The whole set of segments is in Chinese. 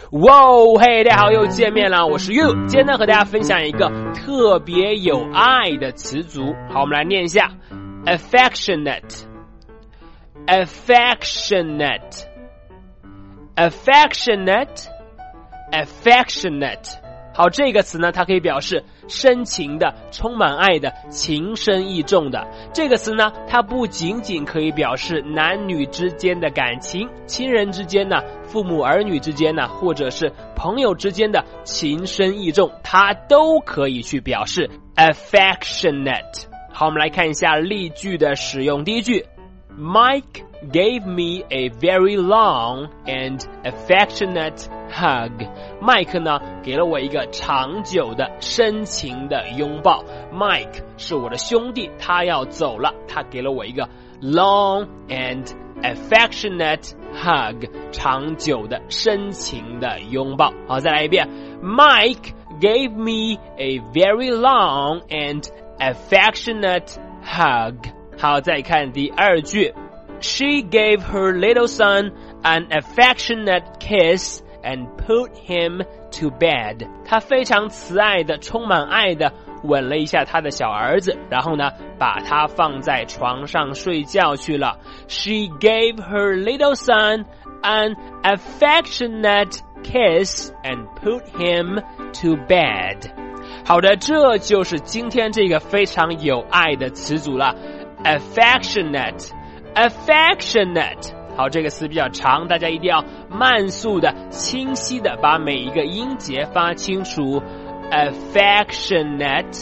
哇，嘿，大家好，又见面了，我是 You。今天呢，和大家分享一个特别有爱的词组。好，我们来念一下 affectionate affectionate affectionate affectionate。好，这个词呢，它可以表示深情的、充满爱的、情深意重的。这个词呢，它不仅仅可以表示男女之间的感情、亲人之间呢、父母儿女之间呢，或者是朋友之间的情深意重，它都可以去表示 affectionate。好，我们来看一下例句的使用。第一句 Mike gave me a very long and affectionate hug。 Mike 呢给了我一个长久的深情的拥抱。 Mike 是我的兄弟，他要走了，他给了我一个 long and affectionate hug， 长久的深情的拥抱。好，再来一遍 Mike gave me a very long and affectionate hug。 好，再看第二句 She gave her little son an affectionate kiss and put him to bed。 她非常慈爱的、充满爱的吻了一下她的小儿子，然后呢，把他放在床上睡觉去了。 She gave her little son an affectionate kiss and put him to bed。 好的，这就是今天这个非常有爱的词组了 affectionate affectionate。 好，这个词比较长，大家一定要慢速的、清晰的把每一个音节发清楚。 affectionate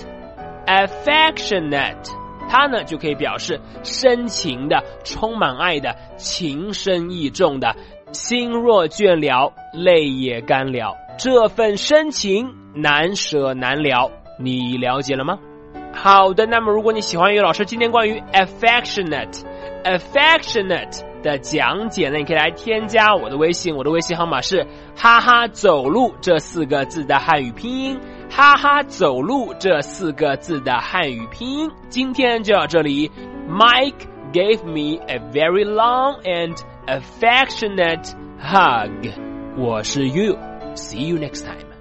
affectionate， 它呢就可以表示深情的、充满爱的、情深意重的，心若倦了，泪也干了，这份深情难舍难了，你了解了吗？好的，那么如果你喜欢于老师今天关于 affectionate 的讲解呢，你可以来添加我的微信，我的微信号码是哈哈走路这4个字的汉语拼音，哈哈走路这4个字的汉语拼音。今天就到这里。 Mike gave me a very long and affectionate hug。 我是 You， See you next time。